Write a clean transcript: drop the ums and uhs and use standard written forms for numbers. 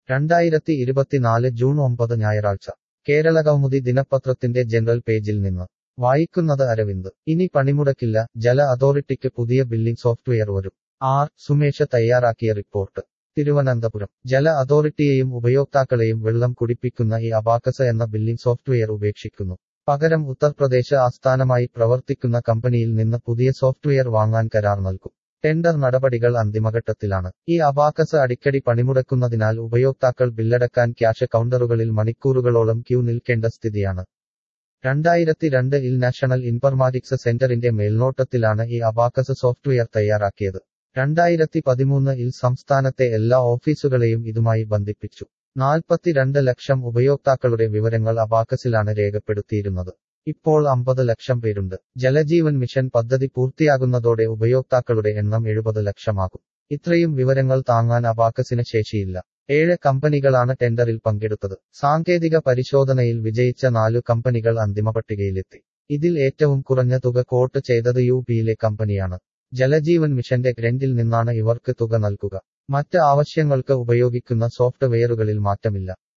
2024 June 9 ഞായറാഴ്ച കേരളകൗമുദി ദിനപത്രത്തിന്റെ general പേജിൽ നിന്ന് വായിക്കുന്നത് അരവിന്ദ്. ഇനി പണിമുടക്കില്ല, ജല അതോറിറ്റിക്ക് പുതിയ ബില്ലിംഗ് സോഫ്റ്റ്വെയർ വരും. ആർ. സുമേഷ് തയ്യാറാക്കിയ റിപ്പോർട്ട്. തിരുവനന്തപുരം. ജല അതോറിറ്റിയെയും ഉപയോക്താക്കളെയും വെള്ളം കുടിപ്പിക്കുന്ന ഈ അബാക്കസ് എന്ന ബില്ലിംഗ് സോഫ്റ്റ്വെയർ ഉപേക്ഷിക്കുന്നു. പകരം ഉത്തർപ്രദേശ് ആസ്ഥാനമായി പ്രവർത്തിക്കുന്ന കമ്പനിയിൽ നിന്ന് പുതിയ സോഫ്റ്റ്വെയർ വാങ്ങാൻ കരാർ നൽകും. ടെൻഡർ നടപടികൾ അന്തിമഘട്ടത്തിലാണ്. ഈ അബാക്കസ് അടിക്കടി പണിമുടക്കുന്നതിനാൽ ഉപയോക്താക്കൾ ബില്ലടക്കാൻ ക്യാഷ് കൗണ്ടറുകളിൽ മണിക്കൂറുകളോളം ക്യൂ നിൽക്കേണ്ട സ്ഥിതിയാണ്. 2002 നാഷണൽ ഇൻഫർമാറ്റിക്സ് സെന്ററിന്റെ മേൽനോട്ടത്തിലാണ് ഈ അബാക്കസ് സോഫ്റ്റ്വെയർ തയ്യാറാക്കിയത്. 2013 സംസ്ഥാനത്തെ എല്ലാ ഓഫീസുകളെയും ഇതുമായി ബന്ധിപ്പിച്ചു. 42 ലക്ഷം ഉപയോക്താക്കളുടെ വിവരങ്ങൾ അബാക്കസിലാണ് രേഖപ്പെടുത്തിയിരുന്നത്. ഇപ്പോൾ 50 ലക്ഷം പേരുണ്ട്. ജലജീവൻ മിഷൻ പദ്ധതി പൂർത്തിയാകുന്നതോടെ ഉപയോക്താക്കളുടെ എണ്ണം 70 ലക്ഷമാകും. ഇത്രയും വിവരങ്ങൾ താങ്ങാൻ അബാക്കസിന് ശേഷിയില്ല. 7 കമ്പനികളാണ് ടെൻഡറിൽ പങ്കെടുത്തത്. സാങ്കേതിക പരിശോധനയിൽ വിജയിച്ച 4 കമ്പനികൾ അന്തിമപട്ടികയിലെത്തി. ഇതിൽ ഏറ്റവും കുറഞ്ഞ തുക കോട്ട് ചെയ്തത് യുപിയിലെ കമ്പനിയാണ്. ജലജീവൻ മിഷന്റെ ഗ്രന്റിൽ നിന്നാണ് ഇവർക്ക് തുക നൽകുക. മറ്റ് ആവശ്യങ്ങൾക്ക് ഉപയോഗിക്കുന്ന സോഫ്റ്റ്വെയറുകളിൽ മാറ്റമില്ല.